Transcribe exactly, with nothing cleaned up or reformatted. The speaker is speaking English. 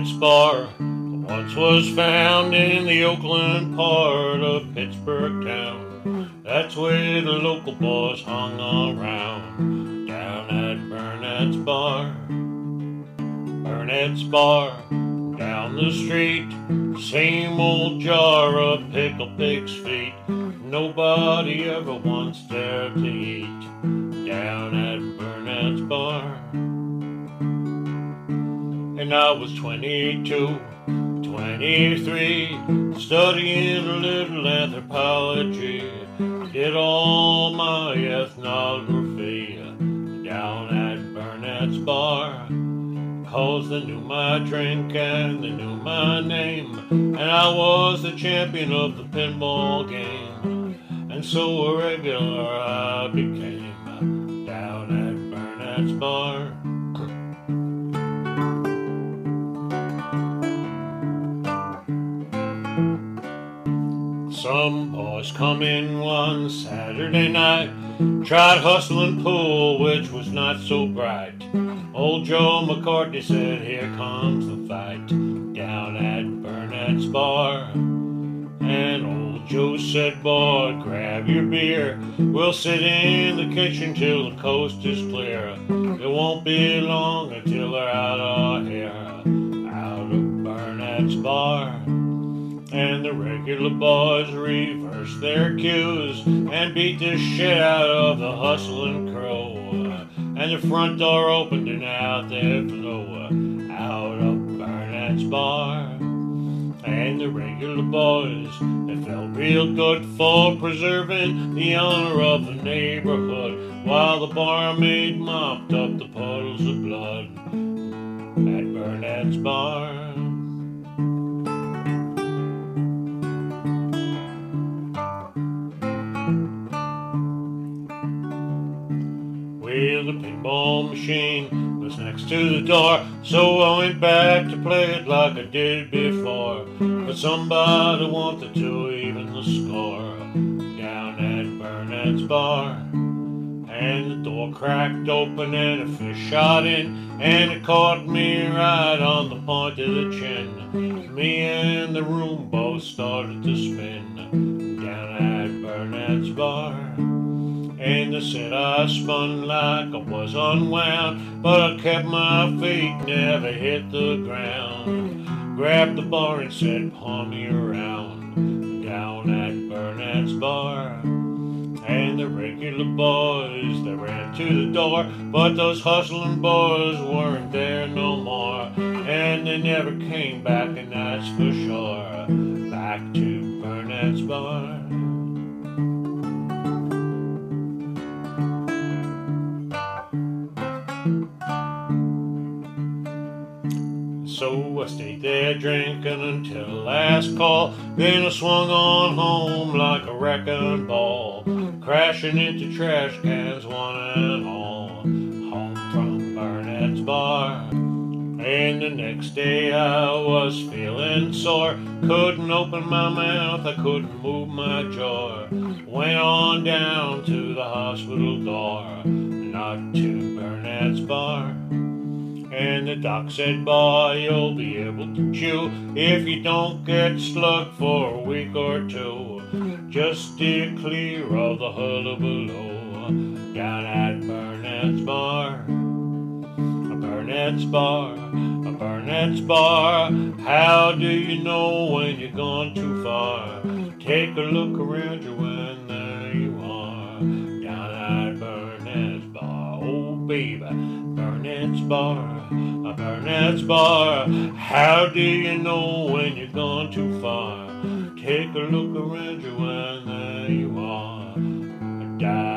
Burnett's Bar once was found in the Oakland part of Pittsburgh town. That's where the local boys hung around, down at Burnett's Bar. Burnett's Bar, down the street, same old jar of pickled pig's feet. Nobody ever once dared to eat down at Burnett's Bar. And I was twenty-two, twenty-three, studying a little anthropology. Did all my ethnography down at Burnett's Bar. Cause they knew my drink and they knew my name, and I was the champion of the pinball game. And so a regular I became down at Burnett's Bar. Some boys come in one Saturday night, tried hustling pool, which was not so bright. Old Joe McCartney said, here comes the fight, down at Burnett's Bar. And old Joe said, boy, grab your beer, we'll sit in the kitchen till the coast is clear. It won't be long until they're out of here, out of Burnett's Bar. And the regular boys reversed their cues and beat the shit out of the hustling crow. And the front door opened and out they flew, out of Burnett's Bar. And the regular boys, they felt real good for preserving the honor of the neighborhood, while the barmaid mopped up the puddles of blood at Burnett's Bar. Well, the pinball machine was next to the door, so I went back to play it like I did before. But somebody wanted to even the score down at Burnett's Bar. And the door cracked open and a fish shot in, and it caught me right on the point of the chin. Me and the room both started to spin down at Burnett's Bar. And they said I spun like I was unwound, but I kept my feet, never hit the ground. Grabbed the bar and said, pawn me around, down at Burnett's Bar. And the regular boys, they ran to the door, but those hustling boys weren't there no more. And they never came back, and that's for sure, back to Burnett's Bar. So I stayed there drinking until the last call. Then I swung on home like a wrecking ball, crashing into trash cans one and all, home from Burnett's Bar. And the next day I was feeling sore, couldn't open my mouth, I couldn't move my jaw. Went on down to the hospital door, not to Burnett's Bar. And the doc said, boy, you'll be able to chew if you don't get slugged for a week or two. Just steer clear of the hullabaloo down at Burnett's Bar. A Burnett's Bar, a Burnett's Bar. How do you know when you're gone too far? Take a look around you when there you are, down at Burnett's Bar. Oh, baby, Burnett's Bar, a Burnett's Bar. How do you know when you're gone too far? Take a look around you and there you are, down